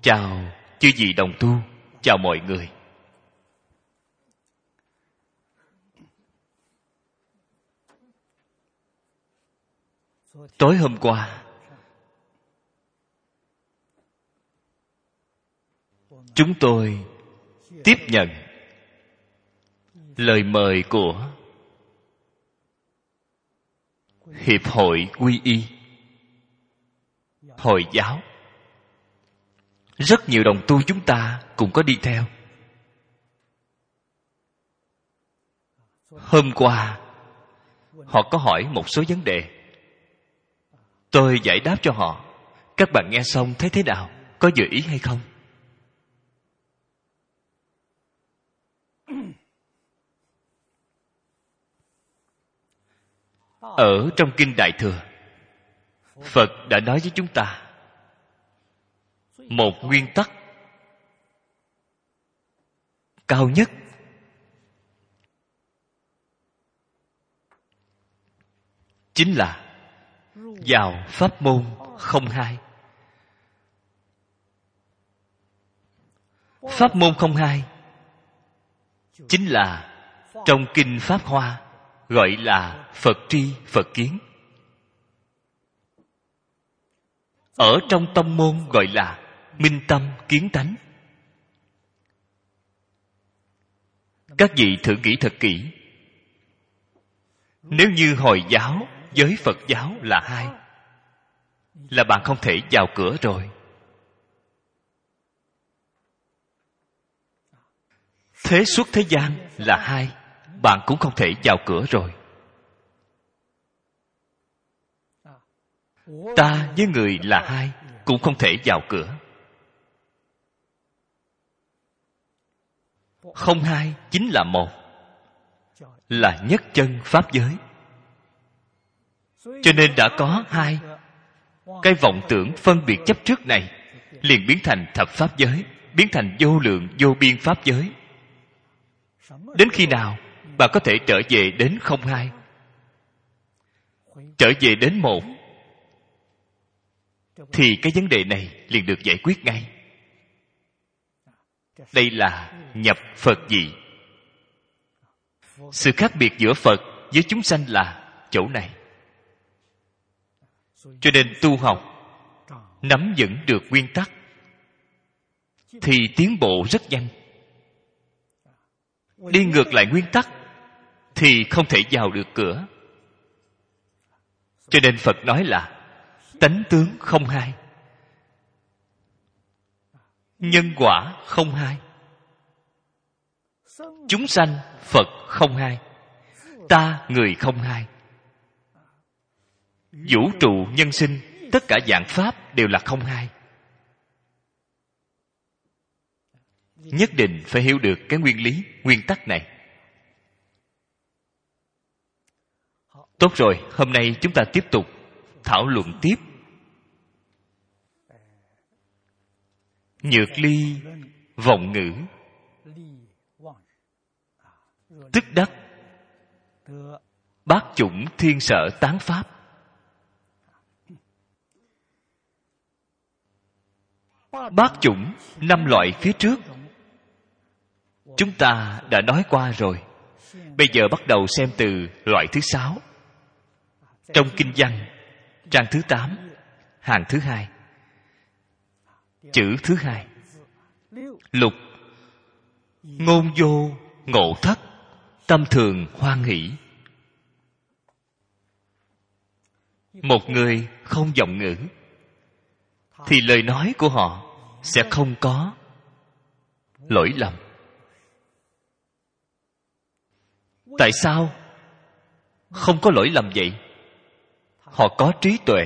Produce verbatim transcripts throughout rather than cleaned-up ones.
Chào chư vị đồng tu, chào mọi người. Tối hôm qua, chúng tôi tiếp nhận lời mời của Hiệp hội Quy Y Hồi giáo. Rất nhiều đồng tu chúng ta cũng có đi theo. Hôm qua, họ có hỏi một số vấn đề. Tôi giải đáp cho họ. Các bạn nghe xong thấy thế nào? Có vừa ý hay không? Ở trong Kinh Đại Thừa, Phật đã nói với chúng ta một nguyên tắc cao nhất, chính là vào pháp môn không hai. Pháp môn không hai chính là trong Kinh Pháp Hoa gọi là Phật tri Phật kiến. Ở trong tông môn gọi là minh tâm kiến tánh. Các vị thử nghĩ thật kỹ. Nếu như Hồi giáo với Phật giáo là hai, là bạn không thể vào cửa rồi. Thế xuất thế gian là hai, bạn cũng không thể vào cửa rồi. Ta với người là hai, cũng không thể vào cửa. Không hai chính là một, là nhất chân pháp giới. Cho nên đã có hai, cái vọng tưởng phân biệt chấp trước này liền biến thành thập pháp giới, biến thành vô lượng vô biên pháp giới. Đến khi nào bạn có thể trở về đến không hai, trở về đến một, thì cái vấn đề này liền được giải quyết ngay. Đây là nhập Phật vị. Sự khác biệt giữa Phật với chúng sanh là chỗ này. Cho nên tu học nắm vững được nguyên tắc thì tiến bộ rất nhanh. Đi ngược lại nguyên tắc thì không thể vào được cửa. Cho nên Phật nói là tánh tướng không hai, nhân quả không hai, chúng sanh Phật không hai, ta người không hai. Vũ trụ nhân sinh, tất cả vạn pháp đều là không hai. Nhất định phải hiểu được cái nguyên lý, nguyên tắc này. Tốt rồi, hôm nay chúng ta tiếp tục thảo luận tiếp Nhược ly vọng ngữ, tức đắc bát chủng thiên sở tán pháp. Bát chủng, năm loại phía trước chúng ta đã nói qua rồi. Bây giờ bắt đầu xem từ loại thứ sáu. Trong kinh văn, trang thứ tám, hàng thứ hai, chữ thứ hai. Lục, ngôn vô ngộ thất, tâm thường hoan hỷ. Một người không vọng ngữ thì lời nói của họ sẽ không có lỗi lầm. Tại sao không có lỗi lầm vậy? Họ có trí tuệ.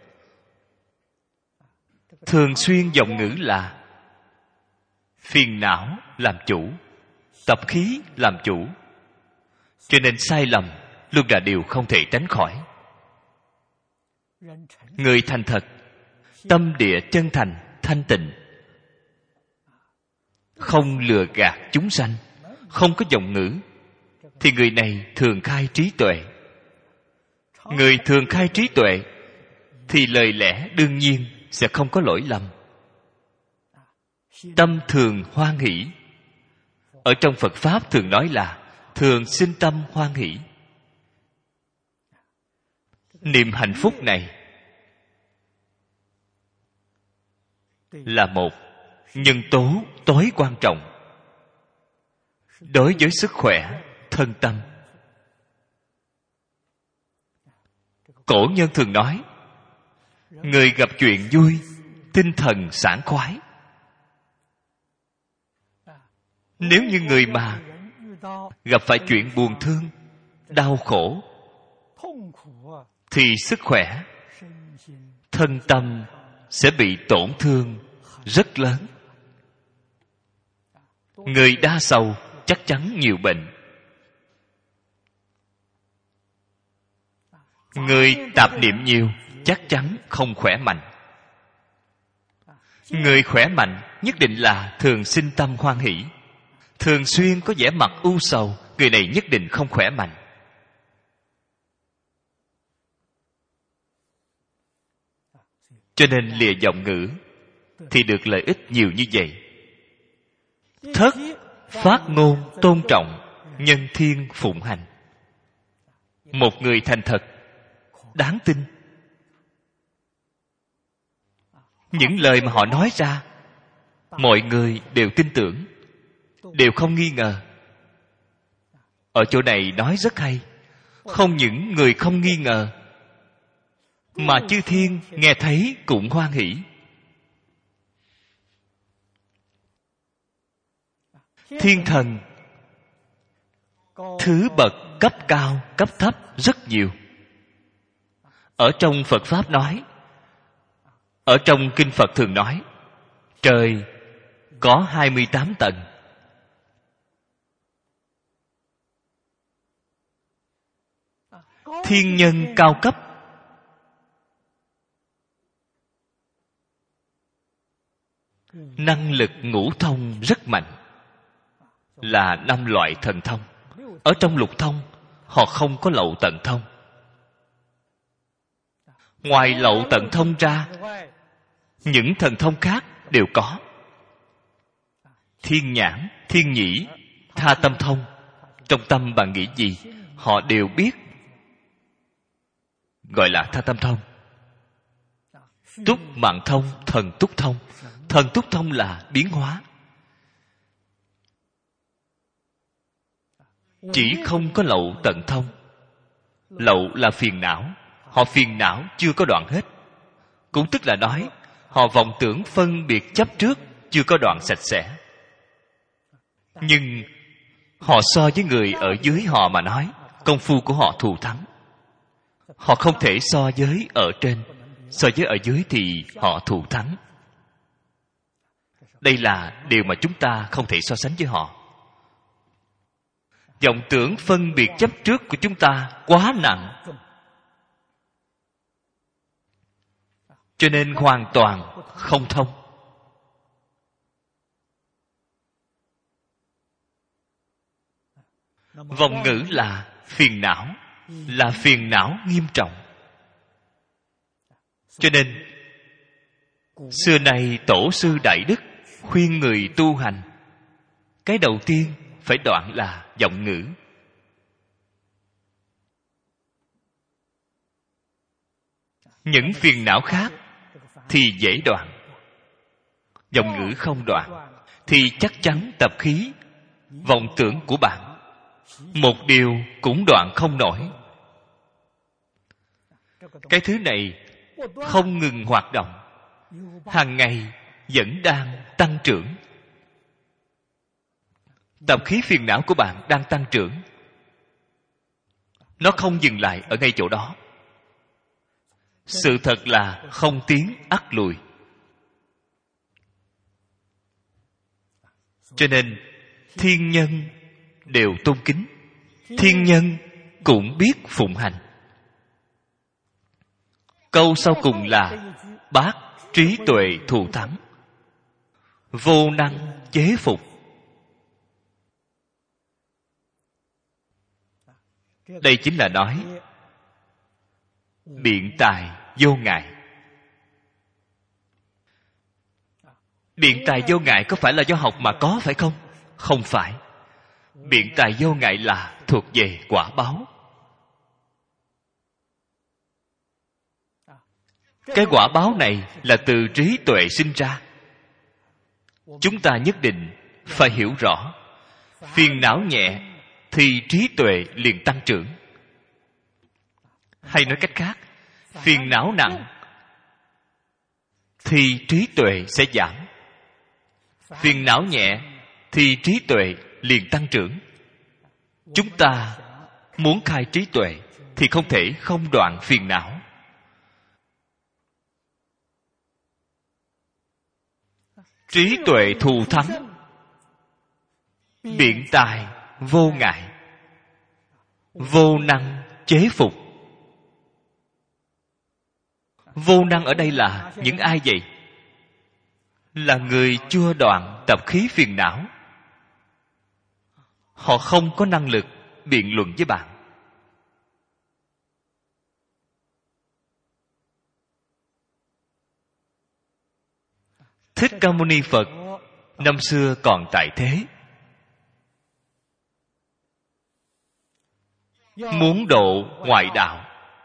Thường xuyên vọng ngữ là phiền não làm chủ, tập khí làm chủ. Cho nên sai lầm luôn là điều không thể tránh khỏi. Người thành thật, tâm địa chân thành, thanh tịnh, không lừa gạt chúng sanh, không có vọng ngữ, thì người này thường khai trí tuệ. Người thường khai trí tuệ thì lời lẽ đương nhiên sẽ không có lỗi lầm. tâm thường hoan hỷ. Ở trong Phật Pháp thường nói là thường sinh tâm hoan hỷ. Niềm hạnh phúc này là một nhân tố tối quan trọng đối với sức khỏe thân tâm. Cổ nhân thường nói, người gặp chuyện vui, tinh thần sảng khoái. Nếu như người mà gặp phải chuyện buồn thương, đau khổ, thì sức khỏe thân tâm sẽ bị tổn thương rất lớn. Người đa sầu chắc chắn nhiều bệnh. Người tạp niệm nhiều chắc chắn không khỏe mạnh. Người khỏe mạnh nhất định là thường sinh tâm hoan hỷ. Thường xuyên có vẻ mặt u sầu, người này nhất định không khỏe mạnh. Cho nên lìa giọng ngữ thì được lợi ích nhiều như vậy. Thất, phát ngôn tôn trọng, nhân thiên phụng hành. Một người thành thật, đáng tin. Những lời mà họ nói ra, mọi người đều tin tưởng, đều không nghi ngờ. Ở chỗ này nói rất hay. Không những người không nghi ngờ, mà chư thiên nghe thấy cũng hoan hỷ. Thiên thần thứ bậc cấp cao, cấp thấp rất nhiều. Ở trong Phật Pháp nói, ở trong Kinh Phật thường nói, trời có hai mươi tám tầng. Thiên nhân cao cấp năng lực ngũ thông rất mạnh, là năm loại thần thông. Ở trong lục thông, họ không có lậu tận thông. Ngoài lậu tận thông ra, những thần thông khác đều có. Thiên nhãn, thiên nhĩ, tha tâm thông. Trong tâm bạn nghĩ gì, họ đều biết, gọi là tha tâm thông. Túc mạng thông, thần túc thông. Thần túc thông là biến hóa. Chỉ không có lậu tận thông. Lậu là phiền não. Họ phiền não chưa có đoạn hết. Cũng tức là nói, họ vọng tưởng phân biệt chấp trước chưa có đoạn sạch sẽ. Nhưng họ so với người ở dưới họ mà nói, công phu của họ thù thắng. Họ không thể so với ở trên. So với ở dưới thì họ thù thắng. Đây là điều mà chúng ta không thể so sánh với họ. Vọng tưởng phân biệt chấp trước của chúng ta quá nặng, cho nên hoàn toàn không thông. Vọng ngữ là phiền não, là phiền não nghiêm trọng. Cho nên xưa nay tổ sư đại đức khuyên người tu hành, cái đầu tiên phải đoạn là vọng ngữ. Những phiền não khác thì dễ đoạn, vọng ngữ không đoạn thì chắc chắn tập khí, vọng tưởng của bạn một điều cũng đoạn không nổi. Cái thứ này không ngừng hoạt động, hàng ngày vẫn đang tăng trưởng. Tập khí phiền não của bạn đang tăng trưởng, nó không dừng lại ở ngay chỗ đó. Sự thật là không tiến ắt lùi. Cho nên thiên nhân đều tôn kính, thiên nhân cũng biết phụng hành. Câu sau cùng là bác trí tuệ thù thắng, vô năng chế phục. Đây chính là nói biện tài vô ngại. Biện tài vô ngại có phải là do học mà có phải không? Không phải. Biện tài vô ngại là thuộc về quả báo. Cái quả báo này là từ trí tuệ sinh ra. Chúng ta nhất định phải hiểu rõ. Phiền não nhẹ thì trí tuệ liền tăng trưởng. Hay nói cách khác, phiền não nặng thì trí tuệ sẽ giảm. Phiền não nhẹ thì trí tuệ liền tăng trưởng. Chúng ta muốn khai trí tuệ thì không thể không đoạn phiền não. Trí tuệ thù thắng, biện tài vô ngại, vô năng chế phục. Vô năng ở đây là những ai vậy? Là người chưa đoạn tập khí phiền não. Họ không có năng lực biện luận với bạn. Thích Ca Mâu Ni Phật năm xưa còn tại thế, muốn độ ngoại đạo.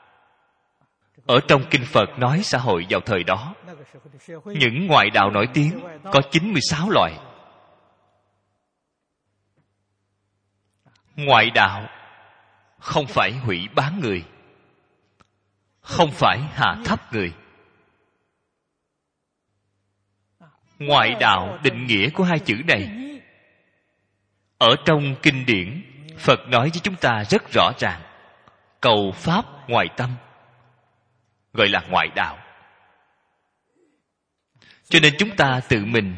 Ở trong kinh Phật nói xã hội vào thời đó, những ngoại đạo nổi tiếng có chín mươi sáu loại. Ngoại đạo không phải hủy bán người, không phải hạ thấp người. Ngoại đạo định nghĩa của hai chữ này ở trong kinh điển Phật nói với chúng ta rất rõ ràng. Cầu pháp ngoại tâm gọi là ngoại đạo. Cho nên chúng ta tự mình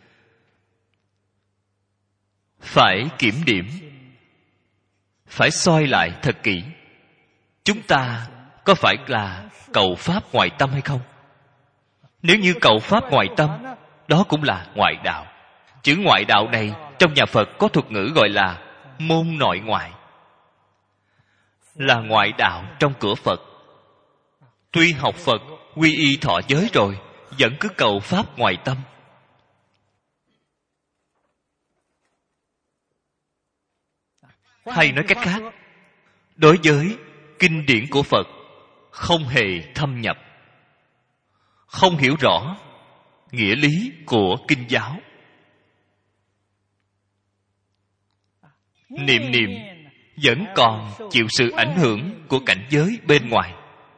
phải kiểm điểm, phải soi lại thật kỹ. Chúng ta có phải là cầu pháp ngoại tâm hay không? Nếu như cầu pháp ngoại tâm, đó cũng là ngoại đạo. Chữ ngoại đạo này trong nhà Phật có thuật ngữ gọi là môn nội ngoại, là ngoại đạo trong cửa Phật. Tuy học Phật quy y thọ giới rồi, vẫn cứ cầu pháp ngoại tâm. Hay nói cách khác, đối với kinh điển của Phật không hề thâm nhập, không hiểu rõ nghĩa lý của kinh giáo. Niệm niệm vẫn còn chịu sự ảnh hưởng của cảnh giới bên ngoài.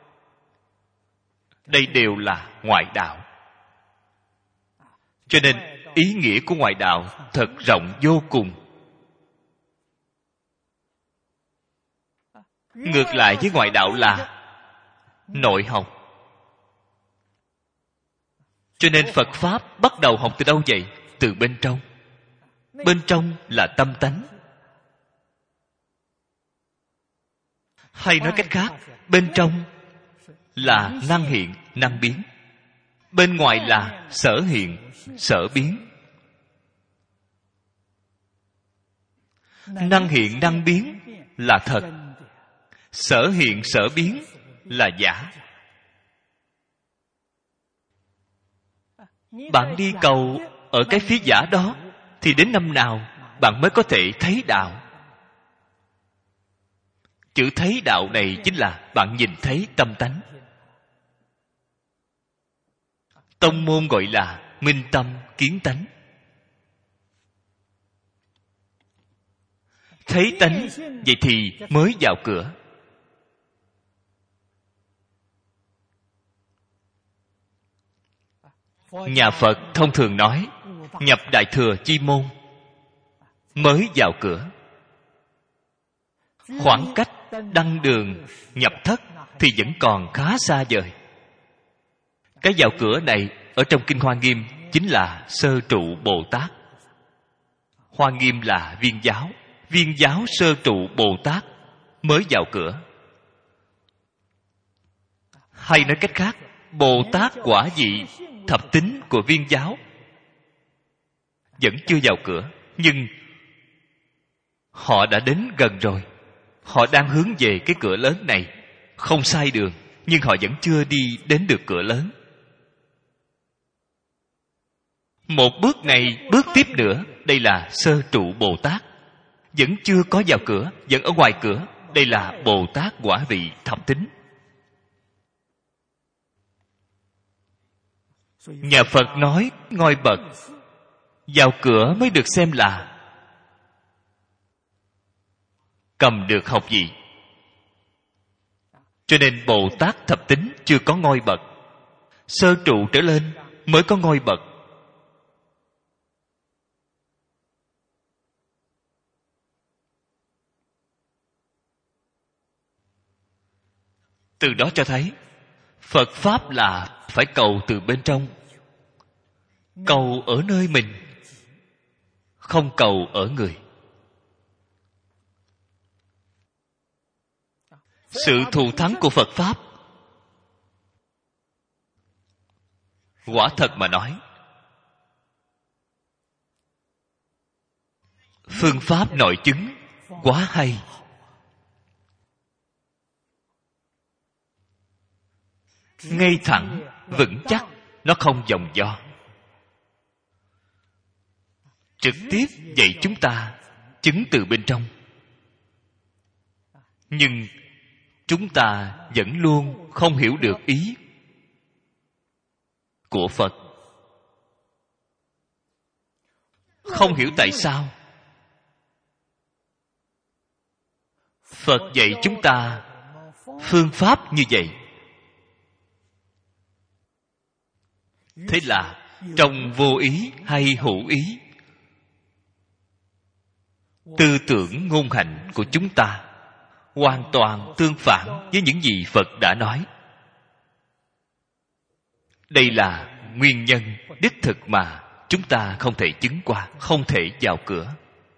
Đây đều là ngoại đạo. Cho nên ý nghĩa của ngoại đạo thật rộng vô cùng. Ngược lại với ngoại đạo là nội học. Cho nên Phật Pháp bắt đầu học từ đâu vậy? Từ bên trong. Bên trong là tâm tánh. Hay nói cách khác, bên trong là năng hiện, năng biến. Bên ngoài là sở hiện, sở biến. Năng hiện, năng biến là thật. Sở hiện, sở biến là giả. Bạn đi cầu ở cái phía giả đó thì đến năm nào bạn mới có thể thấy đạo? Chữ thấy đạo này chính là bạn nhìn thấy tâm tánh. Tông môn gọi là minh tâm kiến tánh. Thấy tánh, vậy thì mới vào cửa. Nhà Phật thông thường nói nhập Đại Thừa Chi Môn mới vào cửa. Khoảng cách đăng đường nhập thất thì vẫn còn khá xa vời. Cái vào cửa này ở trong Kinh Hoa Nghiêm chính là Sơ Trụ Bồ Tát. Hoa Nghiêm là Viên giáo. Viên giáo Sơ Trụ Bồ Tát mới vào cửa. Hay nói cách khác, Bồ Tát quả vị thập tính của Viên giáo vẫn chưa vào cửa, nhưng họ đã đến gần rồi. Họ đang hướng về cái cửa lớn này, không sai đường, nhưng họ vẫn chưa đi đến được cửa lớn. Một bước này, bước tiếp nữa, đây là sơ trụ Bồ Tát. Vẫn chưa có vào cửa, vẫn ở ngoài cửa. Đây là Bồ Tát quả vị thập tính. Nhà Phật nói ngôi bậc, vào cửa mới được xem là cầm được học vị. Cho nên Bồ Tát thập tính chưa có ngôi bậc. Sơ trụ trở lên mới có ngôi bậc. Từ đó cho thấy Phật Pháp là phải cầu từ bên trong. Cầu ở nơi mình, không cầu ở người. Sự thù thắng của Phật Pháp, quả thật mà nói, phương pháp nội chứng quá hay. Ngay thẳng, vững chắc, nó không vòng vo. Trực tiếp dạy chúng ta chứng từ bên trong. Nhưng chúng ta vẫn luôn không hiểu được ý của Phật. Không hiểu tại sao Phật dạy chúng ta phương pháp như vậy. Thế là trong vô ý hay hữu ý, tư tưởng ngôn hạnh của chúng ta hoàn toàn tương phản với những gì Phật đã nói. Đây là nguyên nhân đích thực mà chúng ta không thể chứng qua, không thể vào cửa.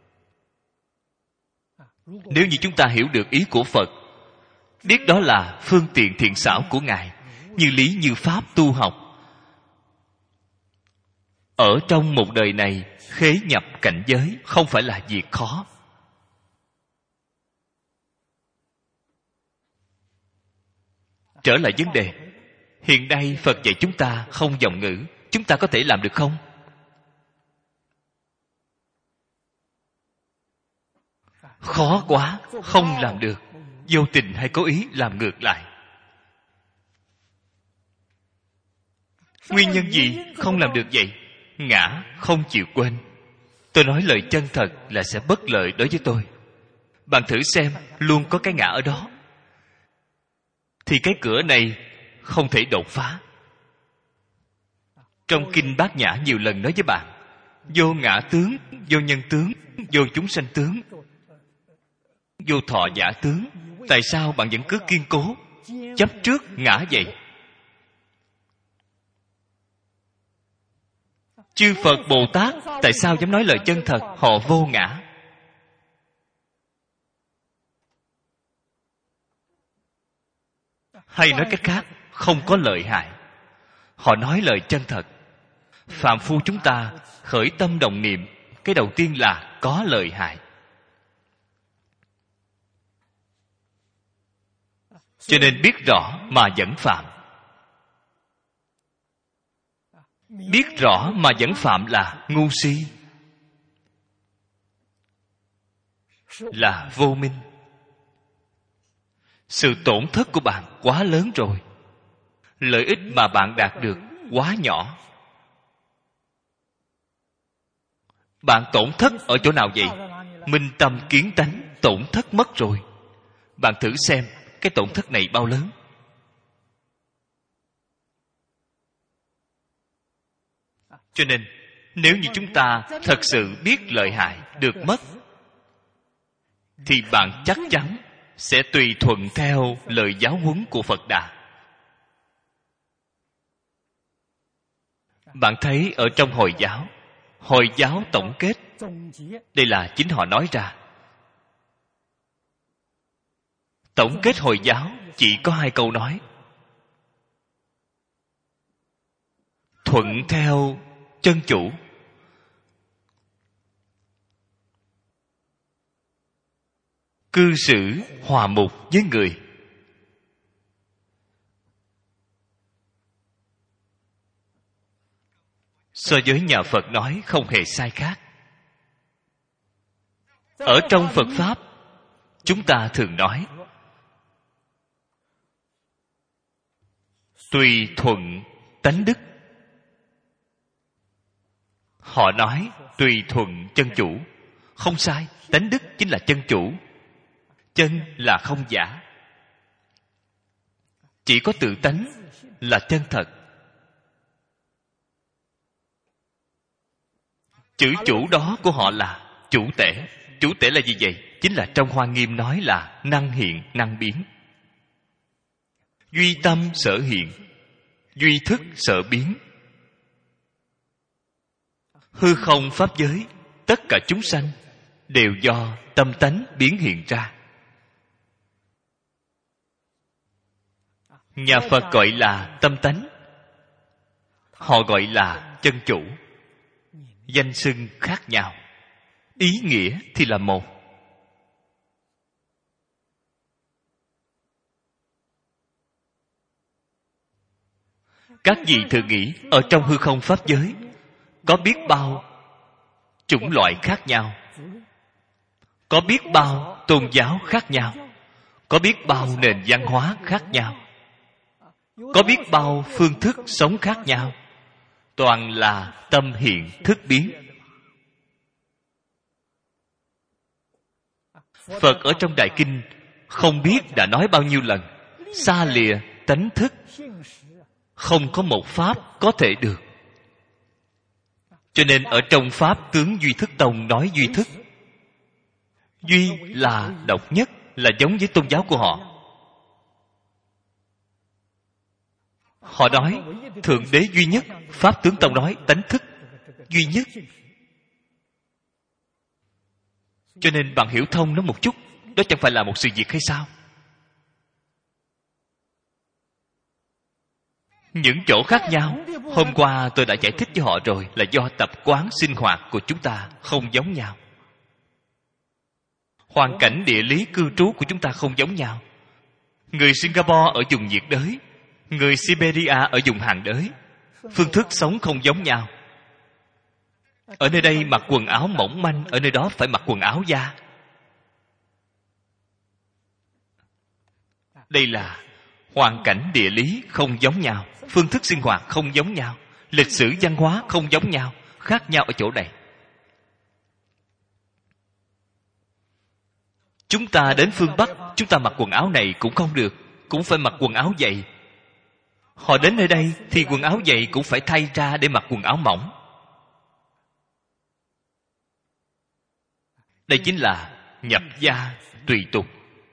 Nếu như chúng ta hiểu được ý của Phật, biết đó là phương tiện thiện xảo của Ngài, như lý như pháp tu học, ở trong một đời này khế nhập cảnh giới không phải là việc khó. Trở lại vấn đề, hiện nay Phật dạy chúng ta không vọng ngữ, chúng ta có thể làm được không? Khó quá, không làm được. Vô tình hay cố ý làm ngược lại. Nguyên nhân gì không làm được vậy? Ngã không chịu quên. Tôi nói lời chân thật là sẽ bất lợi đối với tôi. Bạn thử xem, luôn có cái ngã ở đó, thì cái cửa này không thể đột phá. Trong Kinh Bát Nhã nhiều lần nói với bạn, vô ngã tướng, vô nhân tướng, vô chúng sanh tướng, vô thọ giả tướng. Tại sao bạn vẫn cứ kiên cố chấp trước ngã vậy? Chư Phật Bồ Tát tại sao dám nói lời chân thật? Họ vô ngã. Hay nói cách khác, không có lợi hại. Họ nói lời chân thật. Phàm phu chúng ta khởi tâm đồng niệm, cái đầu tiên là có lợi hại. Cho nên biết rõ mà vẫn phạm. Biết rõ mà vẫn phạm là ngu si, là vô minh. Sự tổn thất của bạn quá lớn rồi. Lợi ích mà bạn đạt được quá nhỏ. Bạn tổn thất ở chỗ nào vậy? Minh tâm kiến tánh tổn thất mất rồi. Bạn thử xem cái tổn thất này bao lớn. Cho nên nếu như chúng ta thật sự biết lợi hại được mất, thì bạn chắc chắn sẽ tùy thuận theo lời giáo huấn của Phật Đà. Bạn thấy ở trong Hồi giáo, Hồi giáo tổng kết, đây là chính họ nói ra. Tổng kết Hồi giáo chỉ có hai câu nói: thuận theo chân chủ, cư xử hòa mục với người. so với nhà Phật nói không hề sai khác. Ở trong Phật Pháp, chúng ta thường nói tùy thuận tánh đức. Họ nói tùy thuận chân chủ. Không sai, tánh đức chính là chân chủ. Chân là không giả. Chỉ có tự tánh là chân thật. Chữ chủ đó của họ là chủ tể. Chủ tể là gì vậy? Chính là trong Hoa Nghiêm nói là năng hiện, năng biến. Duy tâm sở hiện, duy thức sở biến. Hư không pháp giới, tất cả chúng sanh đều do tâm tánh biến hiện ra. Nhà Phật gọi là tâm tánh, họ gọi là chân chủ. Danh xưng khác nhau, ý nghĩa thì là một. Các vị thử nghĩ, ở trong hư không pháp giới có biết bao chủng loại khác nhau, có biết bao tôn giáo khác nhau, có biết bao nền văn hóa khác nhau, có biết bao phương thức sống khác nhau. Toàn là tâm hiện thức biến. Phật ở trong Đại Kinh không biết đã nói bao nhiêu lần, xa lìa tánh thức, không có một pháp có thể được. Cho nên ở trong Pháp tướng Duy Thức Tông nói duy thức. Duy là độc nhất, là giống với tôn giáo của họ. Họ nói Thượng Đế duy nhất, Pháp Tướng Tông nói tánh thức duy nhất. Cho nên bạn hiểu thông nó một chút, đó chẳng phải là một sự việc hay sao? Những chỗ khác nhau, hôm qua tôi đã giải thích cho họ rồi, là do tập quán sinh hoạt của chúng ta không giống nhau. Hoàn cảnh địa lý cư trú của chúng ta không giống nhau. Người Singapore ở vùng nhiệt đới, người Siberia ở vùng hàn đới, phương thức sống không giống nhau. Ở nơi đây mặc quần áo mỏng manh, ở nơi đó phải mặc quần áo da. Đây là hoàn cảnh địa lý không giống nhau, phương thức sinh hoạt không giống nhau, lịch sử văn hóa không giống nhau, khác nhau ở chỗ này. Chúng ta đến phương Bắc, chúng ta mặc quần áo này cũng không được, cũng phải mặc quần áo dày. Họ đến nơi đây thì quần áo dày cũng phải thay ra để mặc quần áo mỏng. Đây chính là nhập gia tùy tục.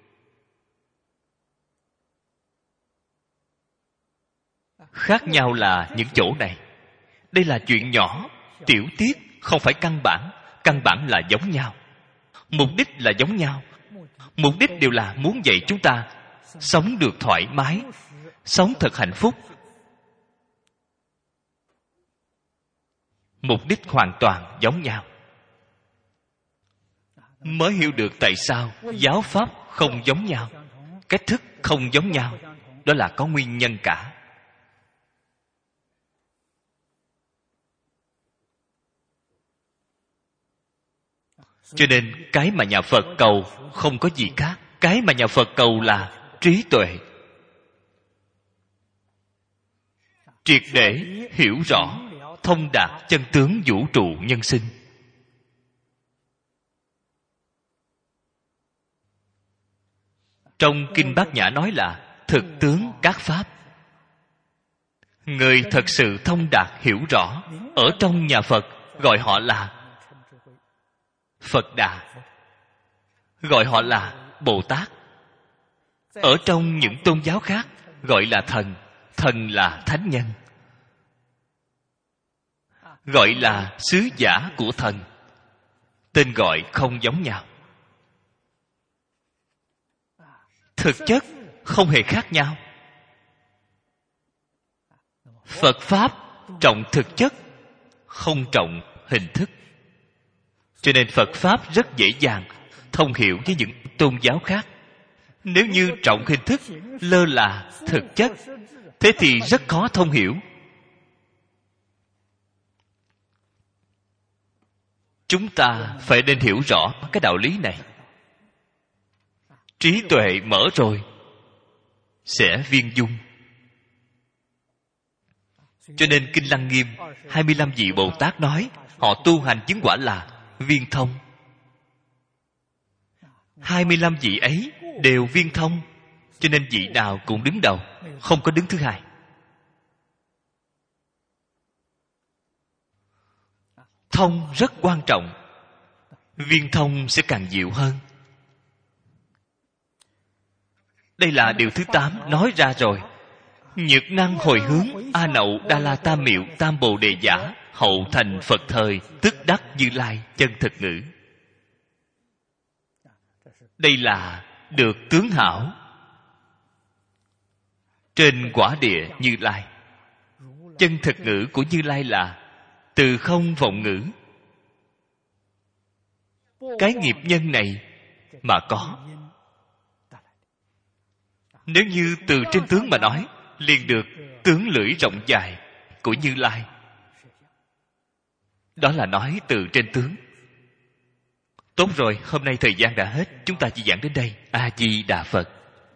Khác nhau là những chỗ này. Đây là chuyện nhỏ, tiểu tiết, không phải căn bản. Căn bản là giống nhau, mục đích là giống nhau. Mục đích đều là muốn dạy chúng ta sống được thoải mái, sống thật hạnh phúc. Mục đích hoàn toàn giống nhau. Mới hiểu được tại sao giáo pháp không giống nhau, cách thức không giống nhau. Đó là có nguyên nhân cả. Cho nên cái mà nhà Phật cầu không có gì khác. Cái mà nhà Phật cầu là trí tuệ, triệt để hiểu rõ, thông đạt chân tướng vũ trụ nhân sinh. Trong Kinh Bát Nhã nói là thực tướng các pháp. Người thật sự thông đạt hiểu rõ, ở trong nhà Phật gọi họ là Phật Đà, gọi họ là Bồ Tát. Ở trong những tôn giáo khác gọi là thần, thần là thánh nhân, gọi là sứ giả của thần. Tên gọi không giống nhau, thực chất không hề khác nhau. Phật Pháp trọng thực chất, không trọng hình thức. Cho nên Phật Pháp rất dễ dàng thông hiểu với những tôn giáo khác. Nếu như trọng hình thức, lơ là thực chất, thế thì rất khó thông hiểu. chúng ta phải nên hiểu rõ cái đạo lý này. Trí tuệ mở rồi sẽ viên dung. Cho nên Kinh Lăng Nghiêm hai mươi lăm vị Bồ Tát nói họ tu hành chứng quả là viên thông. hai mươi lăm vị ấy đều viên thông, cho nên vị nào cũng đứng đầu, không có đứng thứ hai. Thông rất quan trọng, viên thông sẽ càng dịu hơn. Đây là điều thứ tám nói ra rồi. Nhược năng hồi hướng, A Nậu Đa La Tam Miệu Tam Bồ Đề Giả, hậu thành Phật thời, tức đắc Như Lai chân thực ngữ. Đây là được tướng hảo trên quả địa Như Lai. Chân thực ngữ của Như Lai là từ không vọng ngữ. Cái nghiệp nhân này mà có. Nếu như từ trên tướng mà nói, liền được tướng lưỡi rộng dài của Như Lai. Đó là nói từ trên tướng. Tốt rồi, hôm nay thời gian đã hết, chúng ta chỉ giảng đến đây. A Di Đà Phật.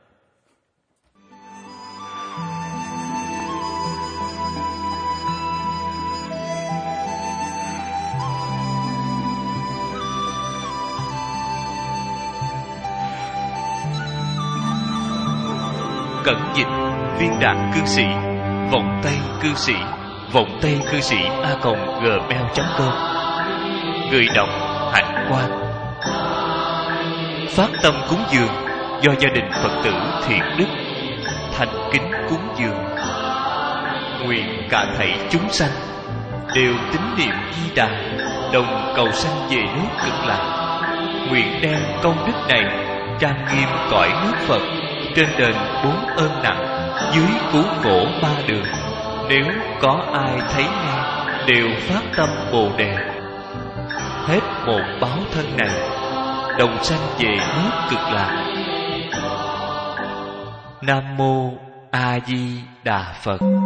Cẩn dịch Viên Đạn Cư Sĩ, Vọng Tây Cư Sĩ, Vọng Tây Cư Sĩ a còng gmail chấm com. Người đọc Hạnh Quang. Phát tâm cúng dường do gia đình Phật tử Thiện Đức thành kính cúng dường. Nguyện cả thảy chúng sanh đều tín niệm Di Đà, đồng cầu sanh về nước Cực Lạc. Nguyện đem công đức này trang nghiêm cõi nước Phật, trên đền bốn ơn nặng, dưới cứu khổ ba đường. Nếu có ai thấy nghe, đều phát tâm Bồ Đề, hết một báo thân này, đồng sanh về nước Cực Lạc. Nam Mô A Di Đà Phật.